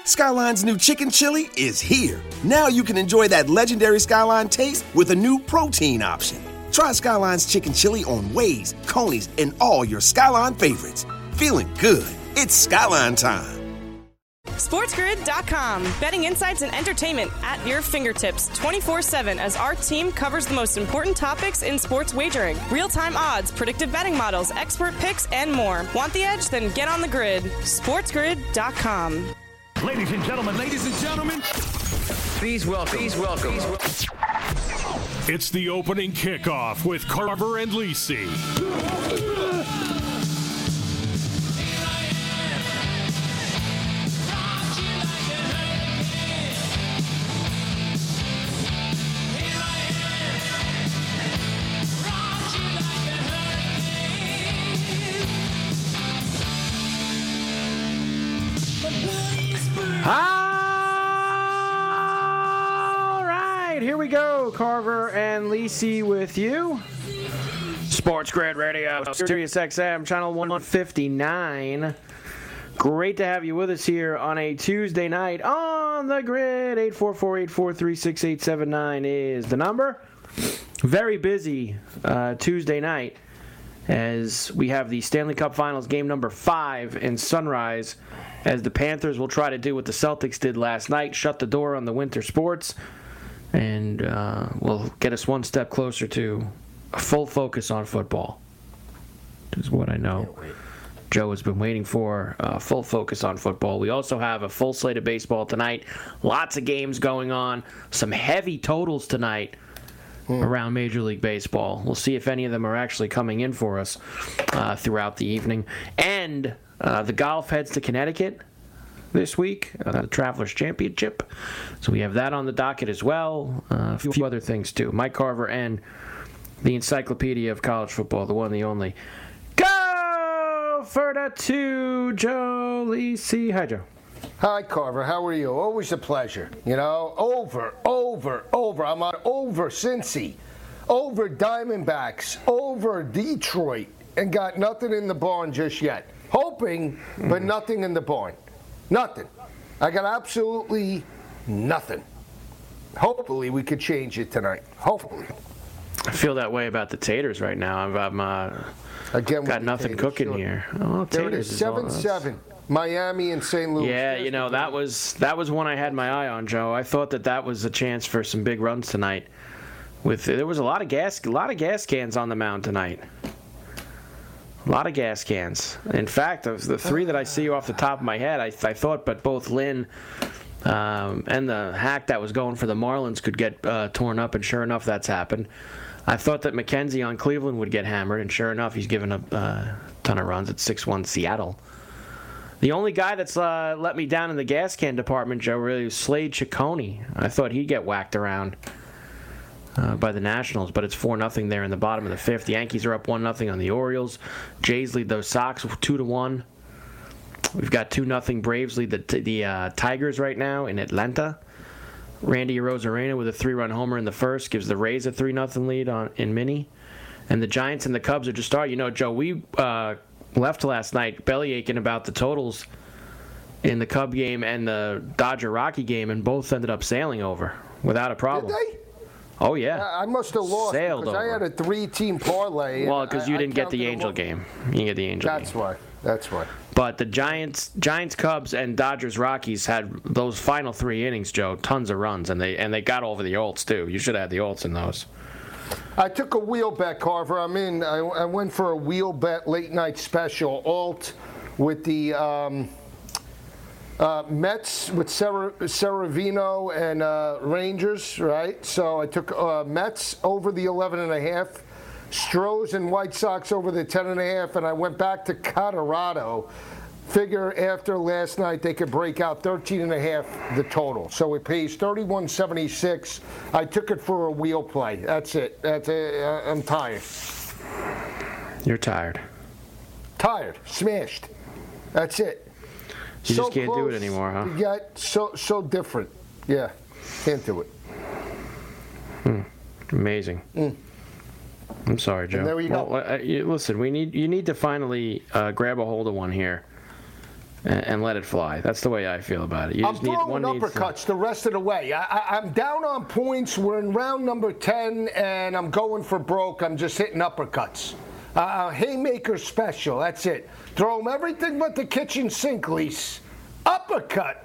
Skyline's new chicken chili is here. Now you can enjoy that legendary Skyline taste with a new protein option. Try Skyline's chicken chili on Waze, Coney's, and all your Skyline favorites. Feeling good. It's Skyline time. SportsGrid.com. Betting insights and entertainment at your fingertips 24/7 as our team covers the most important topics in sports wagering. Real-time odds, predictive betting models, expert picks, and more. Want the edge? Then get on the grid. SportsGrid.com. Ladies and gentlemen. Please welcome. It's the opening kickoff with Carver and Lisi. All right, here we go. Carver and Lisi with you. Sports Grid Radio, Sirius XM, channel 159. Great to have you with us here on a Tuesday night on the grid. 844-843-6879 is the number. Very busy Tuesday night as we have the Stanley Cup Finals game number 5 in Sunrise, as the Panthers will try to do what the Celtics did last night, shut the door on the winter sports, and will get us one step closer to a full focus on football. Is what I know Joe has been waiting for, full focus on football. We also have a full slate of baseball tonight. Lots of games going on. Some heavy totals tonight around Major League Baseball. We'll see if any of them are actually coming in for us throughout the evening. And the golf heads to Connecticut this week, the Travelers Championship. So we have that on the docket as well. A few other things, too. Mike Carver and the Encyclopedia of College Football, the one, the only. Go for the 2, Joe Lisi. Hi, Joe. Hi, Carver. How are you? Always a pleasure. You know, over. I'm on over Cincy, over Diamondbacks, over Detroit, and got nothing in the barn just yet. Hoping, but nothing in the barn. Nothing. I got absolutely nothing. Hopefully, we could change it tonight. Hopefully. I feel that way about the Taters right now. I'm Again, got nothing Taters, cooking sure. here. Oh, there it is, 7-7. Miami and St. Louis. Yeah, you know, that was one I had my eye on, Joe. I thought that was a chance for some big runs tonight. There was a lot of gas cans on the mound tonight. A lot of gas cans. In fact, the three that I see off the top of my head, I thought, but both Lynn and the hack that was going for the Marlins could get torn up, and sure enough, that's happened. I thought that McKenzie on Cleveland would get hammered, and sure enough, he's given up a ton of runs at 6-1 Seattle. The only guy that's let me down in the gas can department, Joe, really was Slade Ciccone. I thought he'd get whacked around by the Nationals, but it's 4-0 there in the bottom of the 5th. The Yankees are up 1-0 on the Orioles. Jays lead those Sox 2-1. We've got 2-0 Braves lead the Tigers right now in Atlanta. Randy Arozarena with a 3-run homer in the first gives the Rays a 3-0 lead in Minnie. And the Giants and the Cubs are just starting. You know, Joe, we left last night belly aching about the totals in the Cub game and the Dodger-Rocky game, and both ended up sailing over without a problem. Did they? Oh, yeah. I must have lost Sailed because over. I had a 3-team parlay. Well, because you didn't get the Angel game. You didn't get the Angel game. That's why. But the Giants, Cubs, and Dodgers, Rockies had those final 3 innings, Joe, tons of runs, and they got over the Olts, too. You should have had the Olts in those. I took a wheel bet, Carver. I went for a wheel bet late night special alt with the Mets with Severino and Rangers, right? So I took Mets over the 11.5, Stros and White Sox over the 10.5, and I went back to Colorado. Figure after last night they could break out 13.5 the total. So it pays $31.76. I took it for a wheel play. That's it. I'm tired. You're tired. Tired. Smashed. That's it. You just can't do it anymore, huh? Yet so different. Yeah. Can't do it. Amazing. I'm sorry, Joe. And there you go. Well, listen, you need to finally grab a hold of one here and let it fly. That's the way I feel about it. I'm throwing uppercuts the rest of the way. I'm down on points. We're in round number 10, and I'm going for broke. I'm just hitting uppercuts. Haymaker special. That's it. Throw them everything but the kitchen sink, Lise. Uppercut.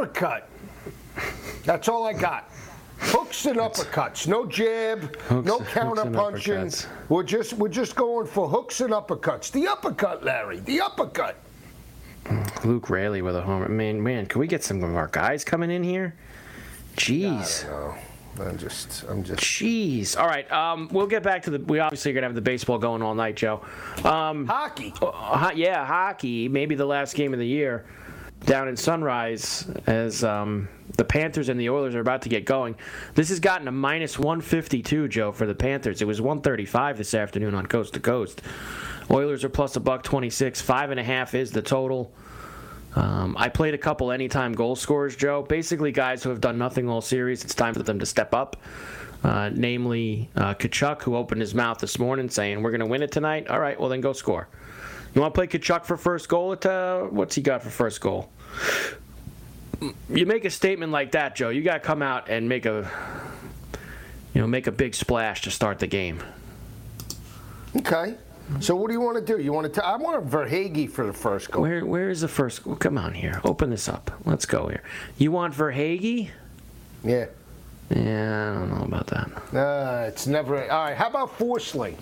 That's all I got. Hooks and uppercuts. No jab. No counter punching. We're just going for hooks and uppercuts. The uppercut, Larry. The uppercut. Luke Raley with a homer. Man, can we get some of our guys coming in here? Jeez. I don't know. I'm just. Jeez. All right. We'll get back to we obviously are gonna have the baseball going all night, Joe. Hockey. Yeah, hockey. Maybe the last game of the year down in Sunrise as the Panthers and the Oilers are about to get going. This has gotten a minus 152, Joe, for the Panthers. It was 135 this afternoon on Coast to Coast. Oilers are plus $1.26. 5.5 is the total. I played a couple anytime goal scorers, Joe. Basically, guys who have done nothing all series. It's time for them to step up. Namely, Tkachuk, who opened his mouth this morning saying, "We're going to win it tonight." All right, well then go score. You want to play Tkachuk for first goal? What's he got for first goal? You make a statement like that, Joe. You got to come out and make a big splash to start the game. Okay. So what do you want to do? You want to? I want Verhaeghe for the first goal. Where is the first goal? Come on here. Open this up. Let's go here. You want Verhaeghe? Yeah. Yeah, I don't know about that. It's never. All right. How about Forsling?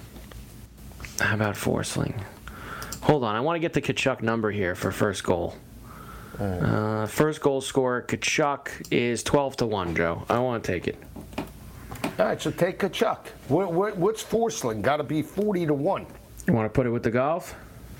Hold on. I want to get the Tkachuk number here for first goal. First goal scorer, Tkachuk, is 12-1, Joe. I want to take it. All right, so take Tkachuk. What's Forsling? Got to be 40-1. You want to put it with the golf?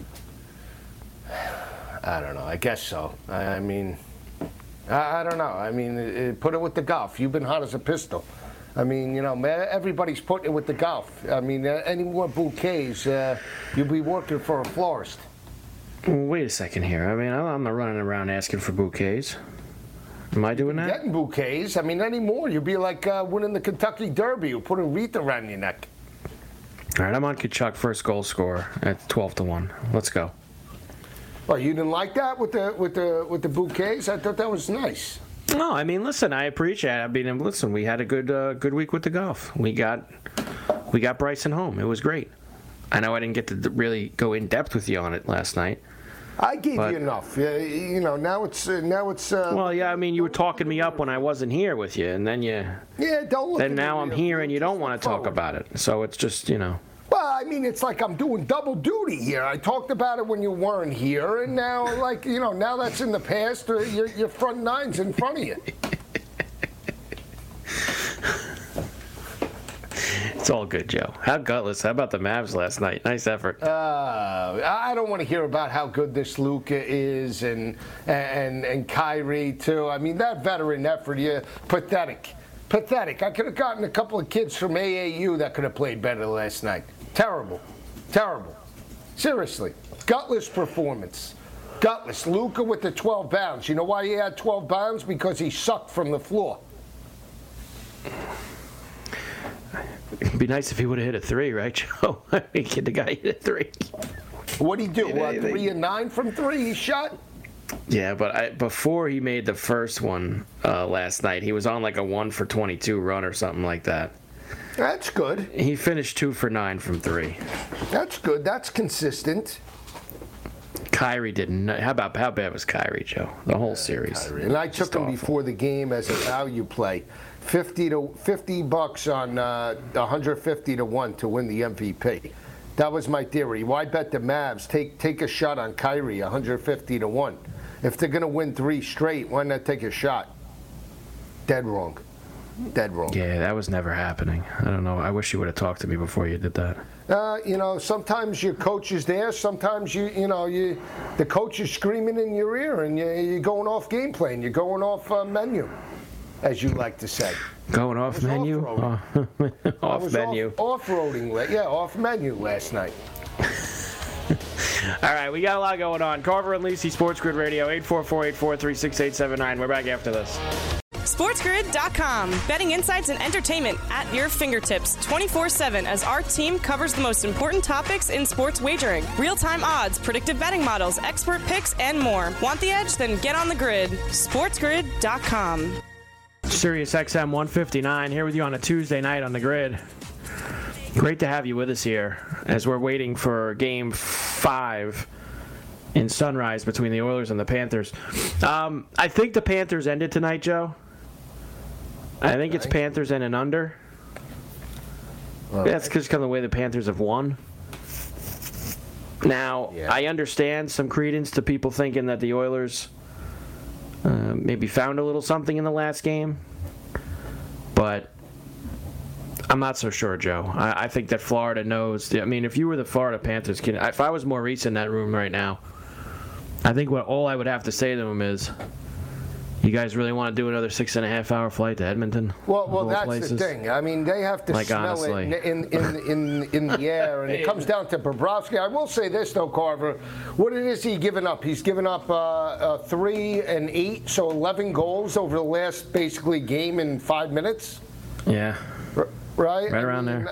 I don't know. I guess so. I mean, I don't know. I mean, put it with the golf. You've been hot as a pistol. I mean, everybody's putting it with the golf. I mean, any more bouquets, you'll be working for a florist. Wait a second here. I mean, I'm not running around asking for bouquets. Am I doing that? Getting bouquets. I mean, anymore. You'd be like winning the Kentucky Derby. You put a wreath around your neck. All right, I'm on Tkachuk, first goal scorer at 12-1. Let's go. Well, you didn't like that with the bouquets? I thought that was nice. No, I mean, listen, I appreciate it. I mean, listen, we had a good week with the golf. We got Bryson home. It was great. I know I didn't get to really go in depth with you on it last night. I gave you enough. Now it's. Well, yeah. I mean, you were talking me up when I wasn't here with you, and then you. Yeah, don't look. Then now I'm here, and you don't want to talk about it. So it's just, Well, I mean, it's like I'm doing double duty here. I talked about it when you weren't here, and now, now that's in the past. Your front nine's in front of you. It's all good, Joe. How gutless. How about the Mavs last night? Nice effort. I don't want to hear about how good this Luka is and Kyrie, too. I mean, that veteran effort, pathetic. Pathetic. I could have gotten a couple of kids from AAU that could have played better last night. Terrible. Seriously. Gutless performance. Gutless. Luka with the 12 bounds. You know why he had 12 bounds? Because he sucked from the floor. It'd be nice if he would have hit a 3, right, Joe? I mean, the guy hit a 3. What'd he do? 3 and 9 from 3 he shot? Yeah, but before he made the first one last night, he was on like a 1 for 22 run or something like that. That's good. He finished 2 for 9 from 3. That's good. That's consistent. Kyrie didn't. How bad was Kyrie, Joe? The whole series. Kyrie. And I took him before the game as a value play. $50 on 150-1 to win the MVP. That was my theory. Why bet the Mavs? Take a shot on Kyrie, 150-1. If they're going to win 3 straight, why not take a shot? Dead wrong. Yeah, that was never happening. I don't know. I wish you would have talked to me before you did that. Sometimes your coach is there. Sometimes the coach is screaming in your ear, and you're going off game plan. You're going off menu, as you like to say. Going off menu? Off menu. Off-roading. Yeah, off menu last night. All right, we got a lot going on. Carver and Lisi, Sports Grid Radio, 844-843-6879. We're back after this. SportsGrid.com. Betting insights and entertainment at your fingertips 24/7 as our team covers the most important topics in sports wagering. Real-time odds, predictive betting models, expert picks, and more. Want the edge? Then get on the grid. SportsGrid.com. Sirius XM 159 here with you on a Tuesday night on the grid. Great to have you with us here as we're waiting for Game 5 in Sunrise between the Oilers and the Panthers. I think the Panthers ended tonight, Joe. I think it's Panthers and an under. Right. That's just kind of the way the Panthers have won. Now, I understand some credence to people thinking that the Oilers maybe found a little something in the last game, but I'm not so sure, Joe. I think that Florida knows. I mean, if you were the Florida Panthers, if I was Maurice in that room right now, I think all I would have to say to them is, you guys really want to do another 6.5-hour flight to Edmonton? Well, that's places? The thing. I mean, they have to smell honestly. It in the air, and it comes down to Bobrovsky. I will say this, though, Carver. What is he giving up? He's given up 3 and 8, so 11 goals over the last, basically, game in 5 minutes. Yeah. Right around there.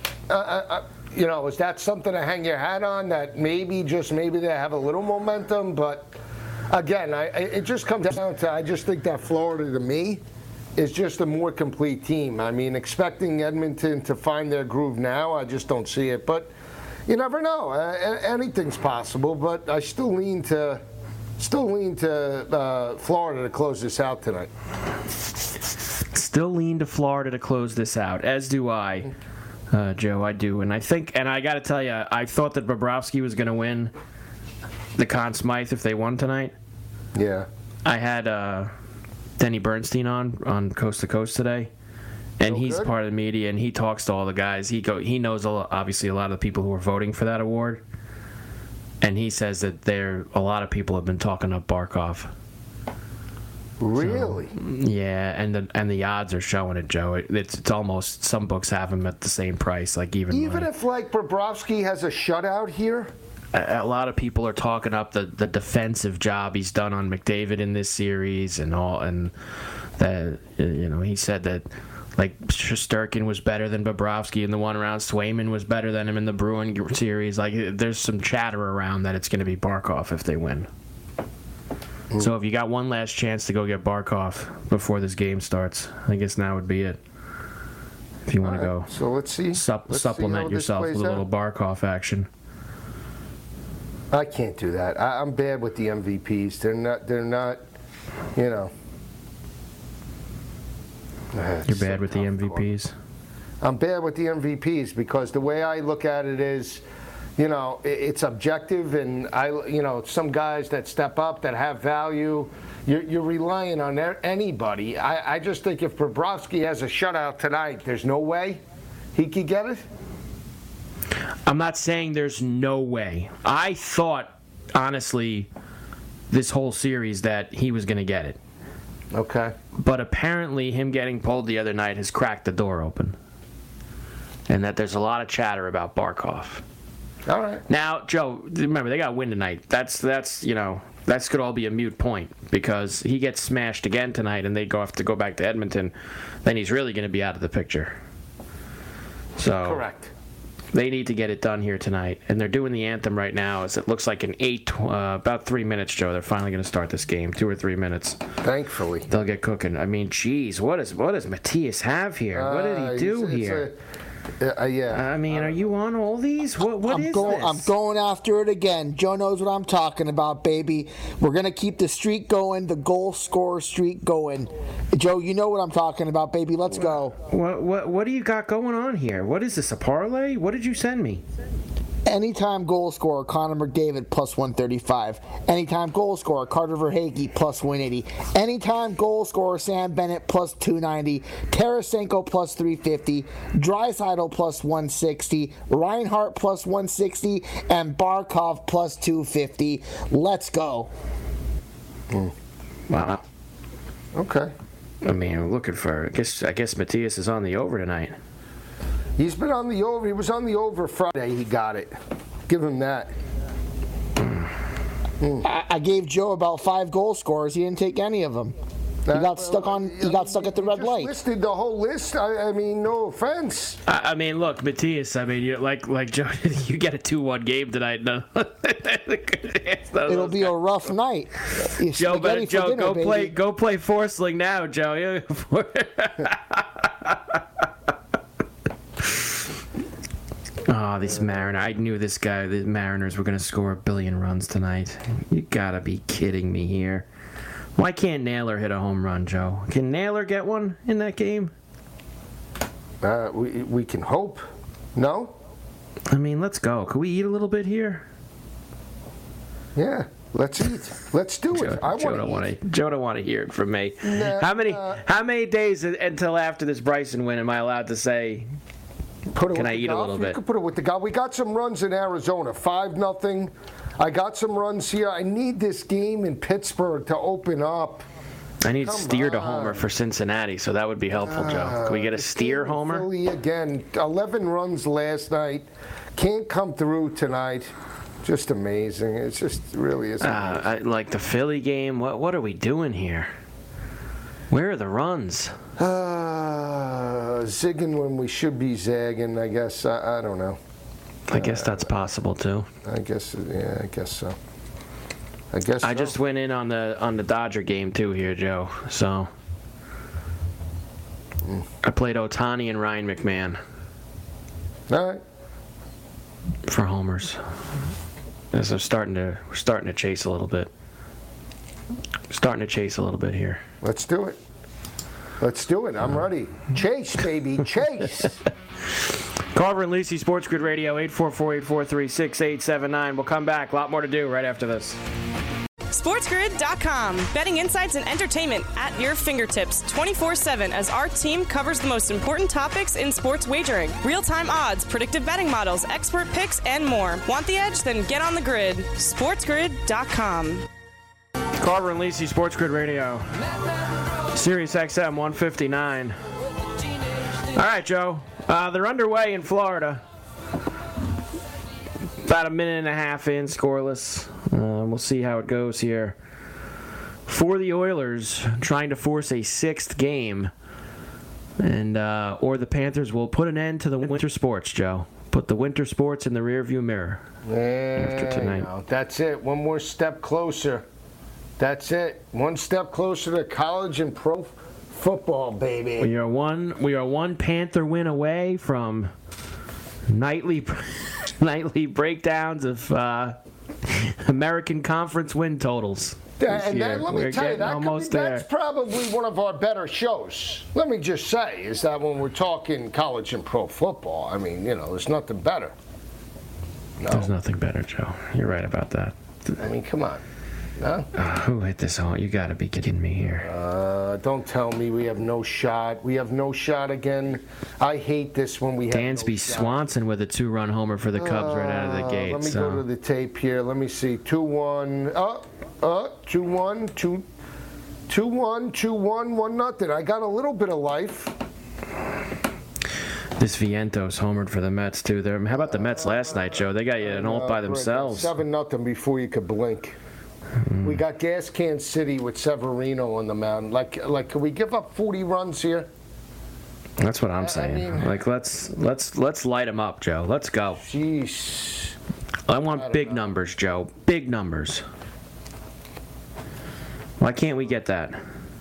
Is that something to hang your hat on? That maybe they have a little momentum, but again, it just comes down to I just think that Florida, to me, is just a more complete team. I mean, expecting Edmonton to find their groove now, I just don't see it. But you never know. Anything's possible. But I still lean to Florida to close this out tonight. Still lean to Florida to close this out, as do I, Joe. I do, and I got to tell you, I thought that Bobrovsky was going to win the Conn Smythe if they won tonight. Yeah. I had Denny Bernstein on Coast to Coast today, and he's part of the media, and he talks to all the guys. He knows obviously a lot of the people who are voting for that award, and he says that a lot of people have been talking up Barkov. Really? So, yeah, and the odds are showing it, Joe. It's almost, some books have him at the same price, like even money. If like Bobrovsky has a shutout here. A lot of people are talking up the defensive job he's done on McDavid in this series and all, and that he said that like Shesterkin was better than Bobrovsky in the one round. Swayman was better than him in the Bruin series. Like there's some chatter around that it's going to be Barkov if they win. So if you got one last chance to go get Barkov before this game starts, I guess now would be it. If you want to go, so let's see. Supplement yourself with a little Barkov action. I can't do that. I'm bad with the MVPs. They're not. You're bad with the MVPs. I'm bad with the MVPs because the way I look at it is, it's objective, and some guys that step up that have value. You're relying on anybody. I just think if Bobrovsky has a shutout tonight, there's no way he could get it. I'm not saying there's no way. I thought, honestly, this whole series that he was going to get it. Okay. But apparently him getting pulled the other night has cracked the door open. And that there's a lot of chatter about Barkov. All right. Now, Joe, remember, they got to win tonight. That's could all be a moot point because he gets smashed again tonight and they have to go back to Edmonton. Then he's really going to be out of the picture. So correct. They need to get it done here tonight, and they're doing the anthem right now. As it looks like about 3 minutes, Joe. They're finally going to start this game, 2 or 3 minutes. Thankfully, they'll get cooking. I mean, geez, what does Matthias have here? What did he do here? Yeah. I mean, are you on all these? What is this? I'm going after it again. Joe knows what I'm talking about, baby. We're going to keep the streak going, the goal scorer streak going. Joe, you know what I'm talking about, baby. Let's go. What do you got going on here? What is this, a parlay? What did you send me? Anytime goal scorer, Connor McDavid, plus 135. Anytime goal scorer, Carter Verhaeghe, plus 180. Anytime goal scorer, Sam Bennett, plus 290. Tarasenko, plus 350. Draisaitl, plus 160. Reinhart, plus 160. And Barkov, plus 250. Let's go. Wow. Okay. I mean, I'm looking for. I guess Matthias is on the over tonight. He's been on the over. He was on the over Friday. He got it. Give him that. I gave Joe about 5 goal scorers. He didn't take any of them. He got stuck at the red light. You listed the whole list. I mean, no offense. I mean, look, Matthias. I mean, you like Joe. You get a 2-1 game tonight. No. It'll be a rough night. Joe, go play Forsling now, Joe. Oh, this Mariner. I knew the Mariners were going to score 1 billion runs tonight. You got to be kidding me here. Why can't Naylor hit a home run, Joe? Can Naylor get one in that game? We can hope. No? I mean, let's go. Can we eat a little bit here? Yeah, let's eat. Let's do it. Joe don't want to hear it from me. Nah, how many days until after this Bryson win am I allowed to say, can I eat a little bit? You can put it with the golf. We got some runs in Arizona, 5-0. I got some runs here. I need this game in Pittsburgh to open up. I need Steer to homer for Cincinnati, so that would be helpful, Joe. Can we get a Steer homer? Philly again, 11 runs last night. Can't come through tonight. Just amazing. It's just really is amazing. Like the Philly game, what are we doing here? Where are the runs? Zigging when we should be zagging, I guess. I don't know. I guess that's possible too. I guess so. I just went in on the Dodger game too here, Joe. So I played Ohtani and Ryan McMahon. All right. For homers. As we're starting to chase a little bit. Starting to chase a little bit here. Let's do it. I'm ready. Chase, baby, chase. Carver and Lisi, Sports Grid Radio, 844-843-6879. We'll come back. A lot more to do right after this. SportsGrid.com. Betting insights and entertainment at your fingertips 24/7 as our team covers the most important topics in sports wagering. Real-time odds, predictive betting models, expert picks, and more. Want the edge? Then get on the grid. SportsGrid.com. Carver and Lisi, Sports Grid Radio. Sirius XM 159. All right, Joe. They're underway in Florida. About a minute and a half in, scoreless. We'll see how it goes here. For the Oilers, trying to force a 6th game, and or the Panthers will put an end to the winter sports, Joe. Put the winter sports in the rearview mirror after tonight. That's it. One more step closer. That's it. One step closer to college and pro football, baby. We are one Panther win away from nightly breakdowns of American Conference win totals. And then, let me tell you, that's probably one of our better shows. Let me just say, is that when we're talking college and pro football, I mean, there's nothing better. No. There's nothing better, Joe. You're right about that. I mean, come on. No? Who hit this home? You got to be kidding me here. Don't tell me we have no shot. We have no shot again. I hate this when we have Dansby no shot. Swanson with a 2-run homer for the Cubs right out of the gate. Let me go to the tape here. Let me see. 2-1. 2-1. 2-1. 1-0. I got a little bit of life. This Vientos homered for the Mets, too. How about the Mets last night, Joe? They got you an ult by themselves. 7-0 before you could blink. We got Gas Can City with Severino on the mound. Like, can we give up 40 runs here? That's what I'm saying. Let's light them up, Joe. Let's go. Jeez. I want big numbers, Joe. Big numbers. Why can't we get that?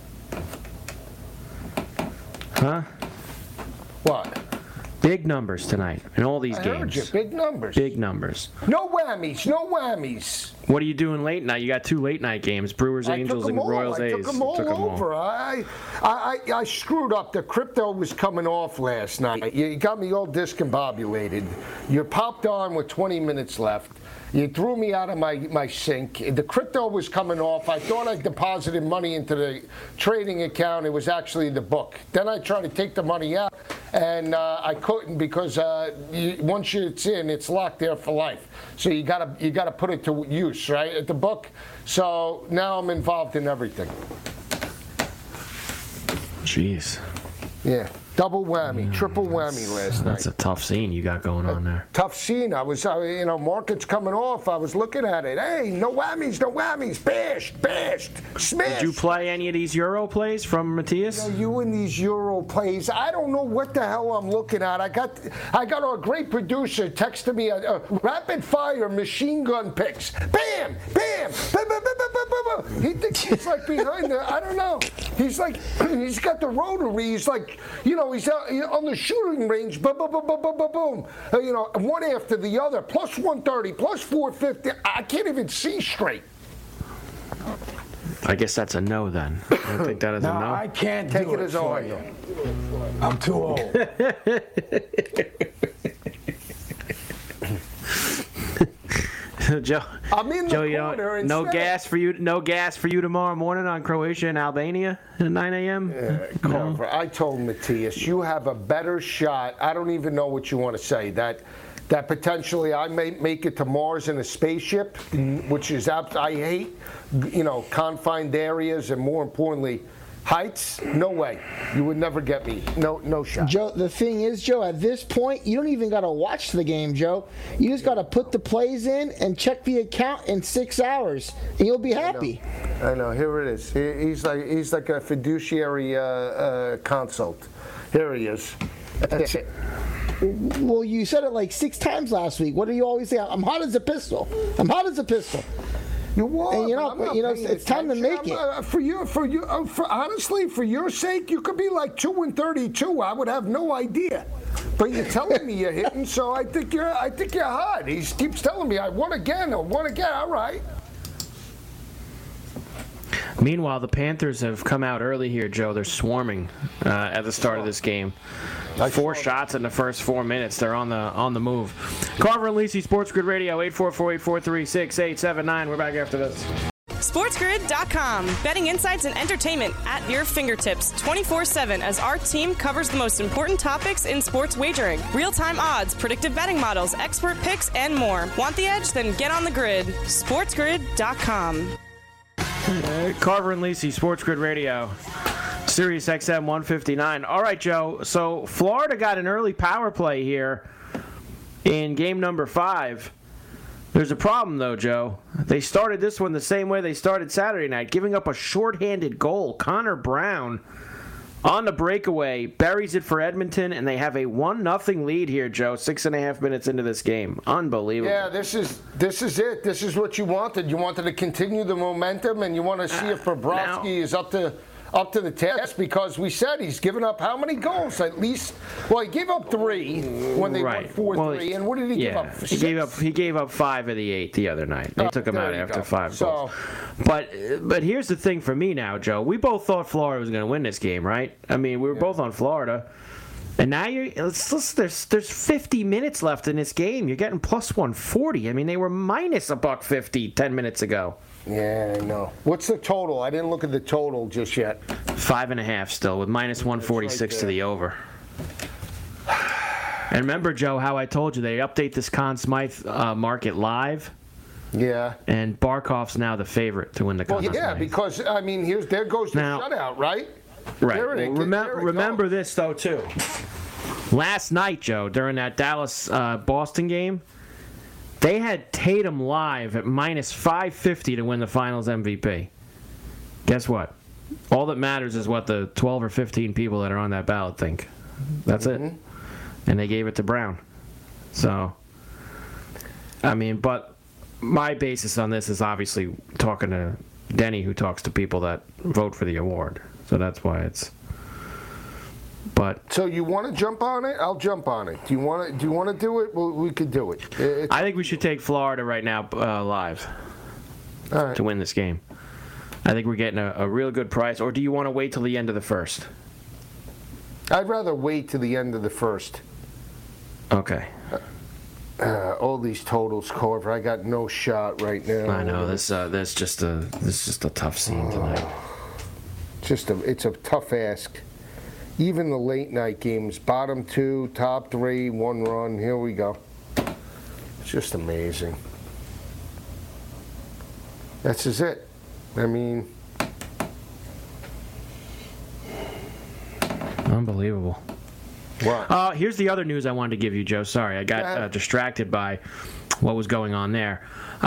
Huh? What? Big numbers tonight in all these games. Heard you. Big numbers. Big numbers. No whammies. No whammies. What are you doing late night? You got 2 late night games: Brewers, Angels, and Royals, A's. I took them all over. I screwed up. The crypto was coming off last night. You got me all discombobulated. You popped on with 20 minutes left. You threw me out of my sink. The crypto was coming off. I thought I deposited money into the trading account. It was actually the book. Then I tried to take the money out, and I couldn't because once it's in, it's locked there for life. So you gotta put it to use, right, at the book. So now I'm involved in everything. Jeez. Yeah. Double whammy, triple whammy last night. That's a tough scene you got going on there. Tough scene. I was, market's coming off. I was looking at it. Hey, no whammies. Bashed, smashed. Did you play any of these Euro plays from Matthias? You in these Euro plays, I don't know what the hell I'm looking at. I got our great producer texting me a rapid fire machine gun picks. Bam, bam, bam, bam, bam, bam, bam, bam. He thinks he's like behind the, I don't know. He's like, he's got the rotary. He's like, he's out on the shooting range. Boom, boom, boom, boom, boom, boom, boom. One after the other. Plus 130, plus 450. I can't even see straight. I guess that's a no then. I think that is a no. I can't take do it as all you. I'm too old. Joe, I'm in the corner. No gas for you tomorrow morning on Croatia and Albania at 9 a.m. Carver, I told Matthias, you have a better shot. I don't even know what you want to say. That potentially I may make it to Mars in a spaceship, which is I hate, confined areas, and more importantly, heights. No way. You would never get me. No shot. Joe, the thing is, Joe, at this point, you don't even got to watch the game, Joe. You just got to put the plays in and check the account in 6 hours, and you'll be happy. I know. Here it is. He's like a fiduciary consult. Here he is. That's it. Well, you said it like 6 times last week. What do you always say? I'm hot as a pistol. I'm hot as a pistol. You won. And it's time to make it. Honestly, for your sake, you could be like 2-32. I would have no idea. But you're telling me you're hitting, so I think you're hot. He keeps telling me I won again. All right. Meanwhile, the Panthers have come out early here, Joe. They're swarming at the start of this game. 4 shots in the first 4 minutes. They're on the move. Carver and Lisi, Sports Grid Radio, 844-843-6879. We're back after this. SportsGrid.com. Betting insights and entertainment at your fingertips 24/7 as our team covers the most important topics in sports wagering. Real-time odds, predictive betting models, expert picks, and more. Want the edge? Then get on the grid. SportsGrid.com. Carver and Lisi, Sports Grid Radio, Sirius XM 159. All right, Joe. So Florida got an early power play here in game number 5. There's a problem, though, Joe. They started this one the same way they started Saturday night, giving up a shorthanded goal. Connor Brown on the breakaway buries it for Edmonton, and they have a 1-0 lead here, Joe. 6.5 minutes into this game. Unbelievable. Yeah, this is it. This is what you wanted. You wanted to continue the momentum, and you want to see if Bobrovsky is up to the task, because we said he's given up how many goals? At least, he gave up 3 when they won 4-3. And what did he give up? 6? He gave up 5 of the 8 the other night. They took him out after 5 goals. But here's the thing for me now, Joe. We both thought Florida was going to win this game, right? I mean, we were both on Florida. And now there's 50 minutes left in this game. You're getting plus 140. I mean, they were minus $1.50 10 minutes ago. Yeah, I know. What's the total? I didn't look at the total just yet. 5.5 still, with minus 146 to the over. And remember, Joe, how I told you they update this Conn Smythe market live? Yeah. And Barkov's now the favorite to win the Conn Smythe. Yeah, because, I mean, there goes the shutout, right? Right. Remember this, though, too. Last night, Joe, during that Dallas-Boston game, they had Tatum live at minus 550 to win the Finals MVP. Guess what? All that matters is what the 12 or 15 people that are on that ballot think. That's it. And they gave it to Brown. So, I mean, but my basis on this is obviously talking to Denny, who talks to people that vote for the award. So that's why it's... So you want to jump on it? I'll jump on it. Do you want to do it? Well, we could do it. I think we should take Florida right now live to win this game. I think we're getting a real good price. Or do you want to wait till the end of the first? I'd rather wait till the end of the first. Okay. All these totals, Carver. I got no shot right now. I know this is just a tough scene tonight. It's a tough ask. Even the late night games, bottom 2, top 3, 1 run. Here we go. It's just amazing. This is it. I mean, unbelievable. What? Here's the other news I wanted to give you, Joe. Sorry, I got distracted by what was going on there.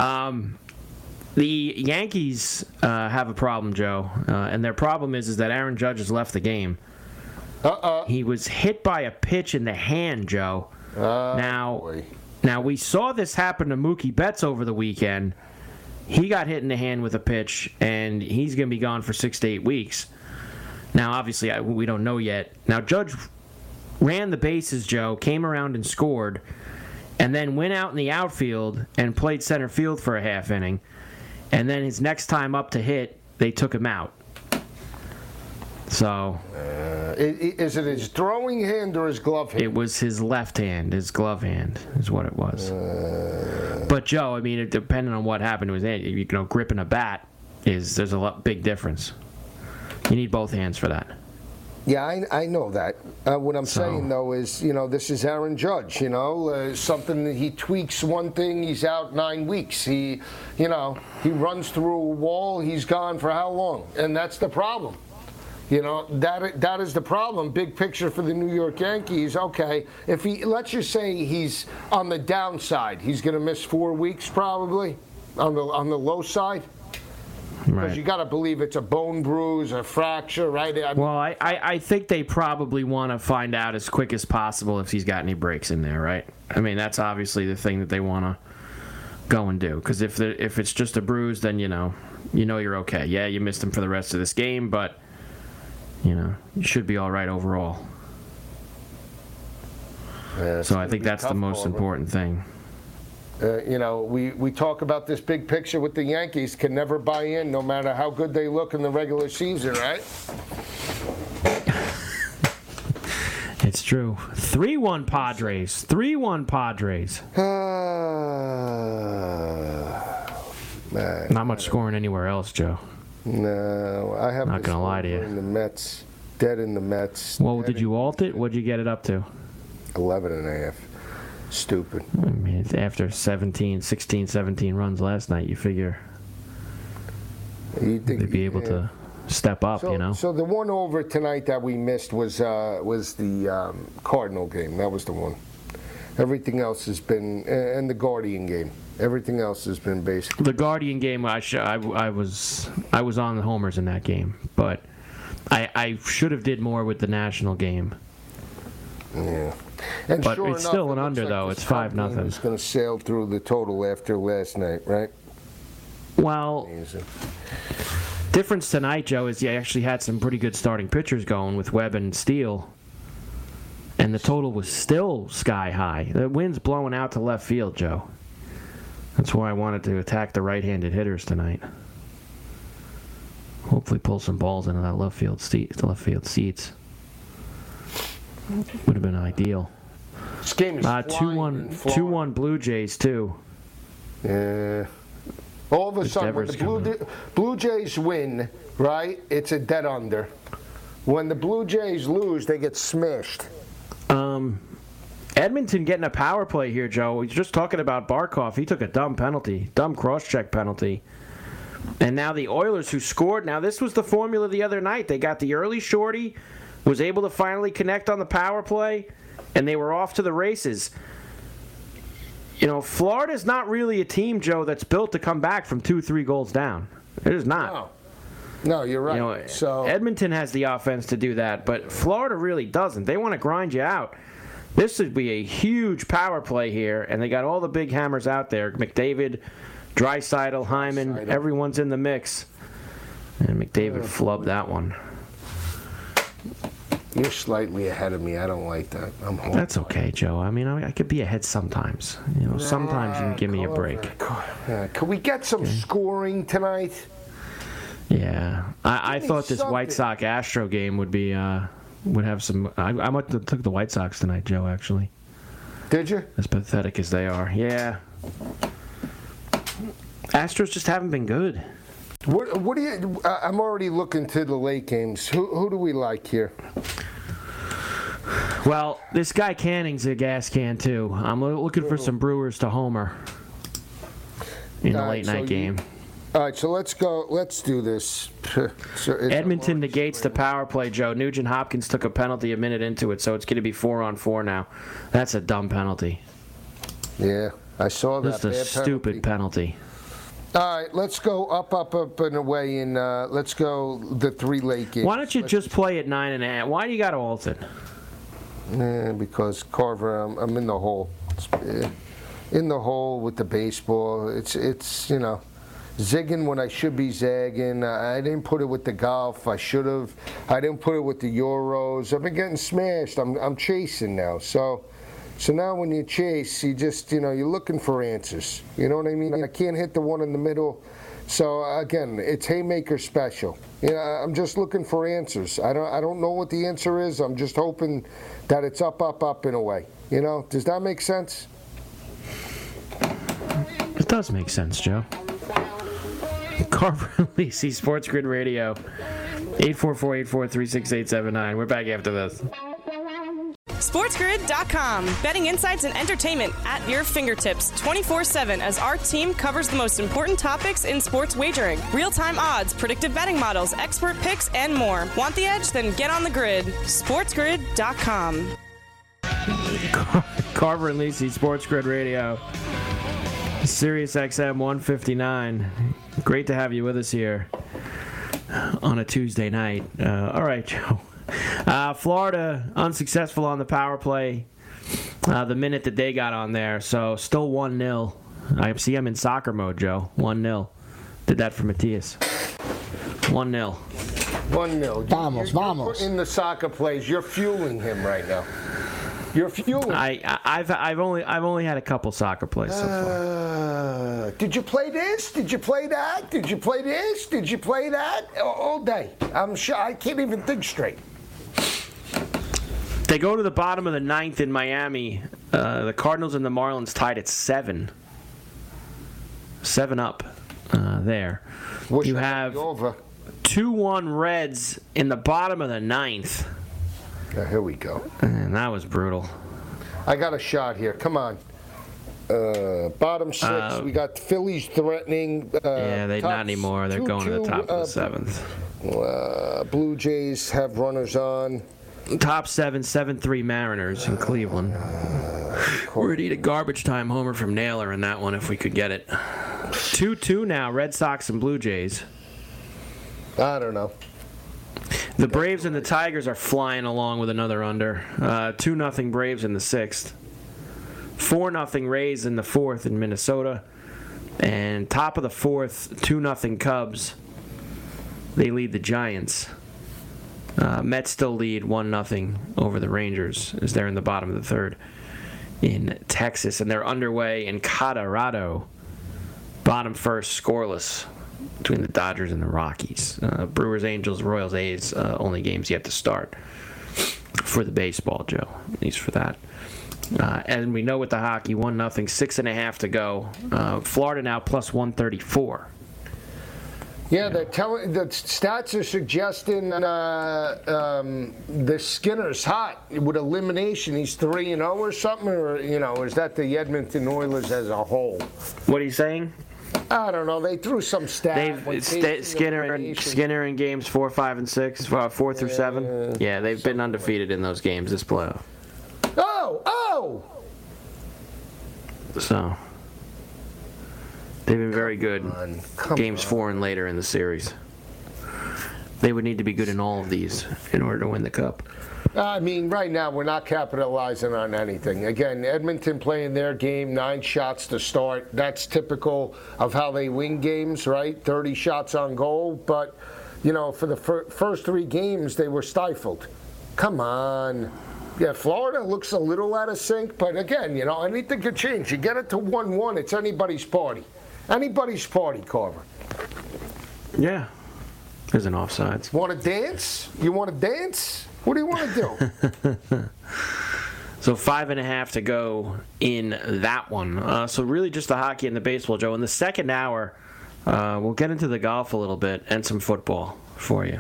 The Yankees have a problem, Joe, and their problem is that Aaron Judge has left the game. He was hit by a pitch in the hand, Joe. Now we saw this happen to Mookie Betts over the weekend. He got hit in the hand with a pitch, and he's going to be gone for 6 to 8 weeks. Now, obviously, we don't know yet. Now, Judge ran the bases, Joe, came around and scored, and then went out in the outfield and played center field for a half inning. And then his next time up to hit, they took him out. So, is it his throwing hand or his glove hand? It was his left hand, his glove hand is what it was. But Joe, I mean, depending on what happened to his hand, gripping a bat there's a big difference. You need both hands for that. Yeah, I know that. What I'm saying, though, is, this is Aaron Judge, something that he tweaks one thing, he's out 9 weeks. He runs through a wall, he's gone for how long? And that's the problem. That is the problem. Big picture for the New York Yankees. Okay, if let's just say he's on the downside, he's going to miss 4 weeks probably on the low side. Because you got to believe it's a bone bruise, a fracture, right? I think they probably want to find out as quick as possible if he's got any breaks in there, right? I mean, that's obviously the thing that they want to go and do. Because if it's just a bruise, then you know you're okay. Yeah, you missed him for the rest of this game, but you should be all right overall. Yeah, so I think that's the most important thing. We talk about this big picture with the Yankees, can never buy in no matter how good they look in the regular season, right? It's true. 3-1 Padres. 3-1 Padres. Man, not much scoring anywhere else, Joe. No, I have. Not gonna lie to you. In the Mets, dead in the Mets. Well, did you alt it? What'd you get it up to? 11.5. Stupid. I mean, after 16, 17 runs last night, you figure they'd be able to step up, So the one over tonight that we missed was the Cardinal game. That was the one. Everything else has been, and the Guardian game. Everything else has been basically. The Guardian game, I was on the homers in that game, but I should have did more with the national game. Yeah. And but sure it's enough, still an under, though. It's 5-0. It's going to sail through the total after last night, right? Well, Amazing. Difference tonight, Joe, is you actually had some pretty good starting pitchers going with Webb and Steele, and the total was still sky high. The wind's blowing out to left field, Joe. That's why I wanted to attack the right-handed hitters tonight. Hopefully pull some balls into that left field seats. Would have been ideal. This game is 2-1 Blue Jays, too. Yeah. All of a sudden, when the Blue Jays win, right, it's a dead under. When the Blue Jays lose, they get smashed. Edmonton getting a power play here, Joe. We're just talking about Barkov. He took a dumb cross-check penalty. And now the Oilers, who scored. Now, this was the formula the other night. They got the early shorty, was able to finally connect on the power play, and they were off to the races. Florida's not really a team, Joe, that's built to come back from 2-3 goals down. It is not. No, you're right. So Edmonton has the offense to do that, but Florida really doesn't. They want to grind you out. This would be a huge power play here, and they got all the big hammers out there. McDavid, Draisaitl, Hyman, everyone's in the mix. And McDavid flubbed that one. You're slightly ahead of me. I don't like that. I'm home. That's okay, Joe. I mean, I could be ahead sometimes. Sometimes you can give me a break. Can we get some scoring tonight? Yeah, I thought this White Sox Astro game would be would have some. I took the White Sox tonight, Joe. Actually, did you? As pathetic as they are, yeah. Astros just haven't been good. What do you? I'm already looking to the late games. Who do we like here? Well, this guy Canning's a gas can too. I'm looking for some Brewers to homer in the late night game. All right, so let's go. Let's do this. Edmonton negates the power play, Joe. Nugent Hopkins took a penalty a minute into it, so it's going to be 4-on-4 now. That's a dumb penalty. Yeah, I saw that. Just a stupid penalty. All right, let's go up, and away, and let's go the 3 late games. Why don't you just play at 9.5? Why do you got Alton? Because Carver, I'm in the hole. In the hole with the baseball. It's zigging when I should be zagging. I didn't put it with the golf. I should have. I didn't put it with the Euros. I've been getting smashed. I'm chasing now. So now when you chase, you just, you're looking for answers. You know what I mean? I can't hit the one in the middle. So again, it's haymaker special. I'm just looking for answers. I don't know what the answer is. I'm just hoping that it's up in a way. Does that make sense? It does make sense, Joe. Carver and Lisi, Sports Grid Radio, 844-843-6879. We're back after this. SportsGrid.com. Betting insights and entertainment at your fingertips 24/7 as our team covers the most important topics in sports wagering. Real-time odds, predictive betting models, expert picks, and more. Want the edge? Then get on the grid. SportsGrid.com. Carver and Lisi, Sports Grid Radio, Sirius XM 159. Great to have you with us here on a Tuesday night. All right, Joe. Florida unsuccessful on the power play the minute that they got on there, so still 1-0. I see I'm in soccer mode, Joe. 1-0. Did that for Matias. 1-0. 1-0. Vamos. You're in the soccer plays. You're fueling him right now. You're fueling. I've only had a couple soccer plays so far. Did you play this? Did you play that? Did you play this? Did you play that? All day. I'm sure I can't even think straight. They go to the bottom of the 9th in Miami. The Cardinals and the Marlins tied at 7. 7 up there. You have 2-1 Reds in the bottom of the 9th. Here we go. And that was brutal. I got a shot here. Come on. Bottom 6. We got the Phillies threatening. Yeah, they're not anymore. They're going to the top of the 7th. Blue Jays have runners on. Top 7, 7-3 Mariners in Cleveland. We're going to need a garbage time homer from Naylor in that one if we could get it. 2-2 now, Red Sox and Blue Jays. I don't know. The Braves and the Tigers are flying along with another under. 2-0 Braves in the 6th. 4-0 Rays in the 4th in Minnesota. And top of the 4th, 2-0 Cubs. They lead the Giants. Mets still lead 1-0 over the Rangers as they're in the bottom of the 3rd in Texas. And they're underway in Colorado. Bottom 1st, scoreless between the Dodgers and the Rockies. Brewers, Angels, Royals, A's, only games yet to start for the baseball, Joe. At least for that. And we know with the hockey, 1-0, 6.5 to go. Florida now plus 134. Yeah, the stats are suggesting the Skinner's hot with elimination. He's 3-0 or something, or is that the Edmonton Oilers as a whole? What are you saying? I don't know. They threw some stat. Skinner in games 4, 5, and 6, 4 through 7. Yeah, they've been undefeated in those games this playoff. Oh! So they've been very good. Games 4 and later in the series. They would need to be good in all of these in order to win the cup. I mean, right now we're not capitalizing on anything. Again, Edmonton playing their game, 9 shots to start. That's typical of how they win games, right? 30 shots on goal. But, for the first 3 games, they were stifled. Come on. Yeah, Florida looks a little out of sync. But, again, anything could change. You get it to 1-1, it's anybody's party. Anybody's party, Carver. Yeah. There's an offsides. Want to dance? You want to dance? What do you want to do? So 5.5 to go in that one. So really just the hockey and the baseball, Joe. In the second hour, we'll get into the golf a little bit and some football for you.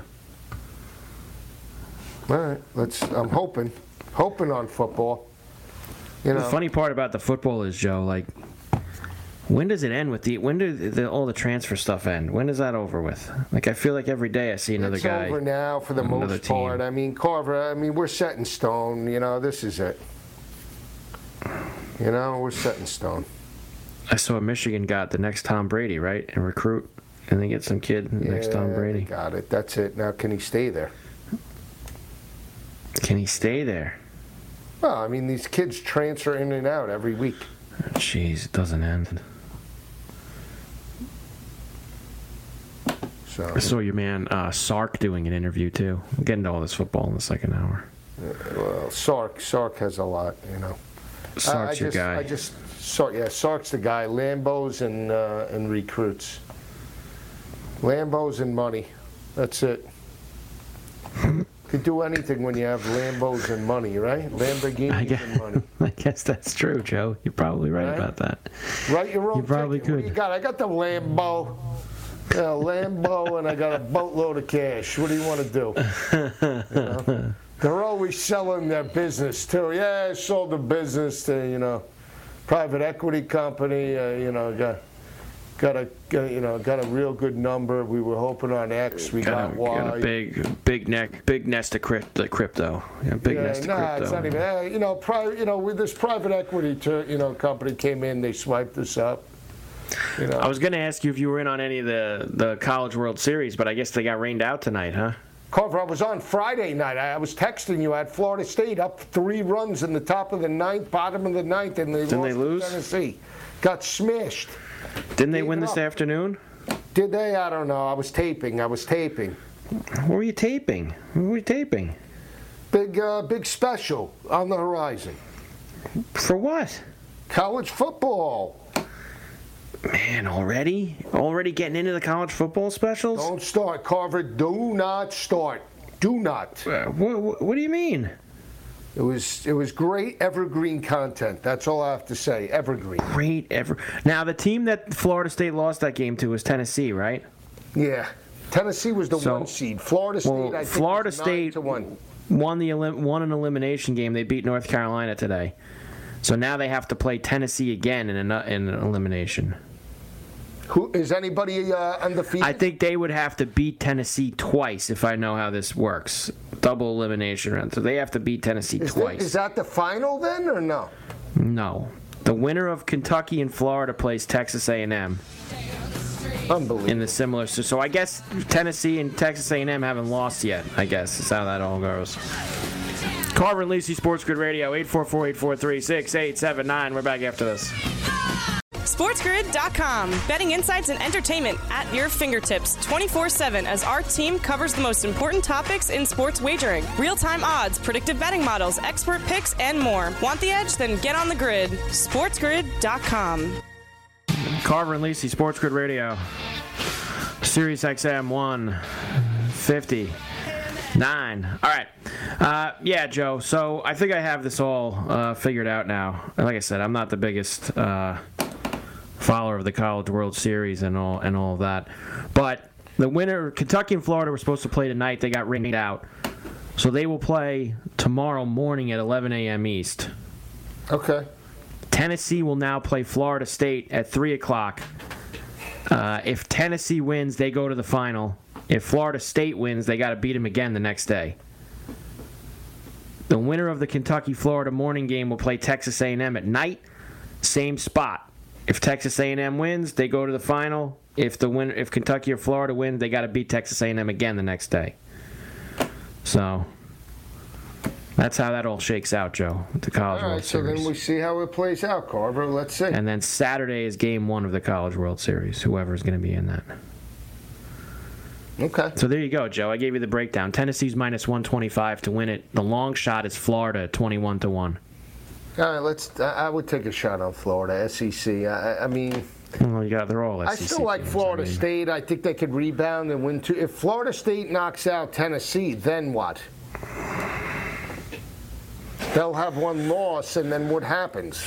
All right. I'm hoping on football. The funny part about the football is, Joe, When does it end with when do all the transfer stuff end? When does that over with? Like, I feel like every day I see another guy. It's over now for the most part. I mean, Carver, we're set in stone. This is it. We're set in stone. I saw Michigan got the next Tom Brady, right? And recruit, and they get some kid next Tom Brady. Got it. That's it. Now, can he stay there? Can he stay there? Well, these kids transfer in and out every week. Jeez, it doesn't end. So I saw your man Sark doing an interview too. We'll get into all this football in the second hour. Well, Sark has a lot, Sark's your guy. Sark's the guy. Lambos and recruits. Lambos and money. That's it. Could do anything when you have Lambos and money, right? Lamborghinis and money. I guess that's true, Joe. You're probably right about that. Write your own You probably ticket. What do you got? I got the Lambo. Lambo, and I got a boatload of cash. What do you want to do? They're always selling their business, too. Yeah, I sold the business to, private equity company, got a real good number. We were hoping on X. We got Y. Got a big nest of crypto. Yeah, big nest of crypto. It's not even. With this private equity company came in, they swiped us up. I was going to ask you if you were in on any of the College World Series, but I guess they got rained out tonight, huh? Carver, I was on Friday night. I was texting you at Florida State up 3 runs in the top of the ninth, bottom of the ninth, and Didn't they lose? To Tennessee. Got smashed. Didn't they win this afternoon? Did they? I don't know. I was taping. What were you taping? Big special on the horizon. For what? College football. Man, already getting into the college football specials? Don't start, Carver. Do not start. Do not. What do you mean? It was great evergreen content. That's all I have to say. Evergreen. Now, the team that Florida State lost that game to was Tennessee, right? Yeah. Tennessee was the 1 seed. Florida State, I think, Florida was State 9-1. won an elimination game. They beat North Carolina today. So now they have to play Tennessee again in an elimination. Who is anybody undefeated? I think they would have to beat Tennessee twice if I know how this works. Double elimination round. So they have to beat Tennessee twice. Is that the final then, or no? No. The winner of Kentucky and Florida plays Texas A&M. Unbelievable. In the similar. So I guess Tennessee and Texas A&M haven't lost yet, I guess. That's how that all goes. Carver and Lisi, Sports Grid Radio, 844-843-6879. We're back after this. SportsGrid.com. Betting insights and entertainment at your fingertips 24/7 as our team covers the most important topics in sports wagering. Real-time odds, predictive betting models, expert picks, and more. Want the edge? Then get on the grid. SportsGrid.com. Carver and Lisi, Sports Grid Radio. Sirius XM 159. All right. Yeah, Joe. So I think I have this all figured out now. Like I said, I'm not the biggest follower of the College World Series and all of that. But the winner, Kentucky and Florida, were supposed to play tonight. They got rained out. So they will play tomorrow morning at 11 a.m. East. Okay. Tennessee will now play Florida State at 3 o'clock. If Tennessee wins, they go to the final. If Florida State wins, they got to beat them again the next day. The winner of the Kentucky-Florida morning game will play Texas A&M at night, same spot. If Texas A&M wins, they go to the final. If Kentucky or Florida win, they got to beat Texas A&M again the next day. So that's how that all shakes out, Joe. The College World Series. So then we see how it plays out, Carver. Let's see. And then Saturday is Game 1 of the College World Series. Whoever's going to be in that. Okay. So there you go, Joe. I gave you the breakdown. Tennessee's minus 125 to win it. The long shot is Florida at 21-1. All right, I would take a shot on Florida, SEC. I mean, well, they're all SEC. I still like teams, Florida State. I think they could rebound and win 2. If Florida State knocks out Tennessee, then what? They'll have one loss, and then what happens?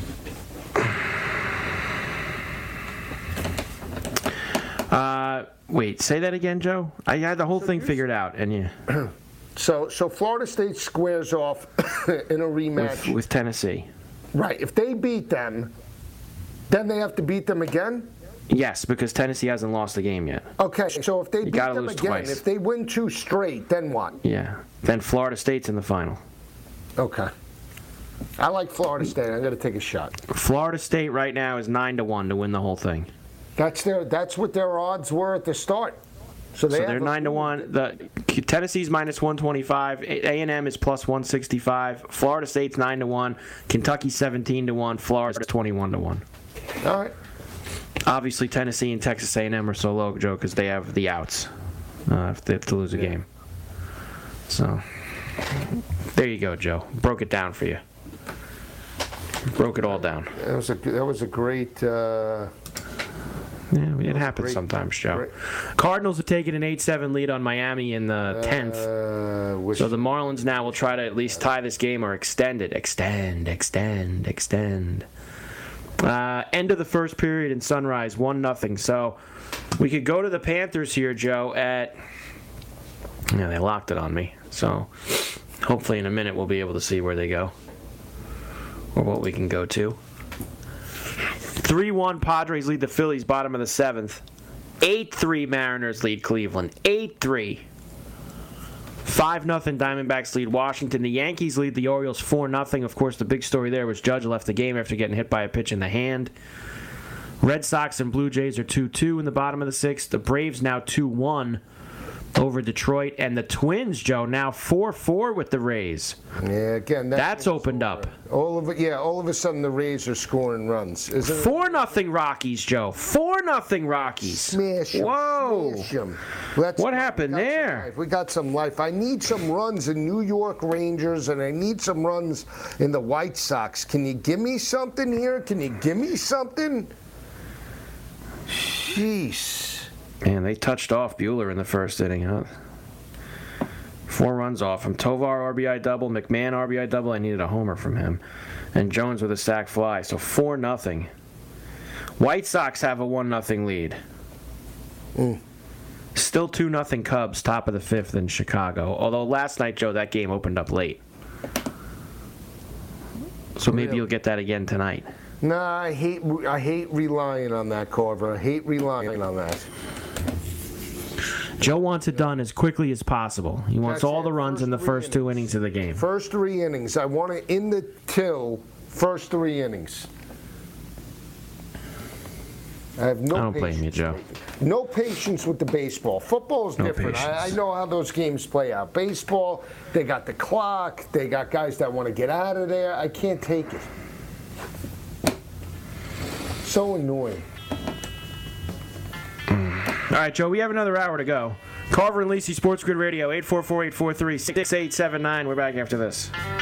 Wait, say that again, Joe? I had the whole thing figured out, and you. So Florida State squares off in a rematch with Tennessee. Right. If they beat them, Then they have to beat them again? Yes, because Tennessee hasn't lost a game yet. Okay, so if they beat gotta them lose again, twice. if they win 2 straight, then what? Yeah. Then Florida State's in the final. Okay. I like Florida State. I'm going to take a shot. Florida State right now is 9-1 to win the whole thing. That's what their odds were at the start. So they're 9-1. The Tennessee's minus 125. A&M is plus 165. Florida State's 9-1. Kentucky 17-1. Florida's 21-1. All right. Obviously, Tennessee and Texas A&M are so low, Joe, because they have the outs if they have to lose a game. So there you go, Joe. Broke it down for you. Broke it all down. That was a great. Yeah, it happens sometimes, Joe. Cardinals have taken an 8-7 lead on Miami in the 10th. So the Marlins now will try to at least tie this game or extend it. Extend. End of the first period in Sunrise, 1-0. So we could go to the Panthers here, Joe, at... Yeah, they locked it on me. So hopefully in a minute we'll be able to see where they go or what we can go to. 3-1 Padres lead the Phillies, bottom of the 7th. 8-3 Mariners lead Cleveland. 8-3. 5-0 Diamondbacks lead Washington. The Yankees lead the Orioles 4-0. Of course, the big story there was Judge left the game after getting hit by a pitch in the hand. Red Sox and Blue Jays are 2-2 in the bottom of the 6th. The Braves now 2-1 over Detroit. And the Twins, Joe, now 4-4 with the Rays. Yeah, again, that's opened up. All of a sudden the Rays are scoring runs. 4-0 Rockies, Joe. 4-0 Rockies. Smash them. Whoa. Smash them. What happened there? We got some life. I need some runs in New York Rangers, and I need some runs in the White Sox. Can you give me something here? Can you give me something? Jeez. Man, they touched off Buehler in the first inning, huh? 4 runs off him. Tovar RBI double, McMahon RBI double. I needed a homer from him. And Jones with a sac fly. So 4-0. White Sox have a 1-0 lead. Still 2-0 Cubs, top of the 5th in Chicago. Although last night, Joe, that game opened up late. So maybe you'll get that again tonight. Nah, I hate relying on that, Carver. I hate relying on that. Joe wants it done as quickly as possible. He wants all the runs in the first 2 innings of the game. First 3 innings. I want it in the till, first 3 innings. I have no I don't patience. blame you, Joe. No patience with the baseball. Football is different. I know how those games play out. Baseball, they got the clock. They got guys that want to get out of there. I can't take it. So annoying. All right, Joe, we have another hour to go. Carver and Lisi, Sports Grid Radio, 844-843-6879. We're back after this.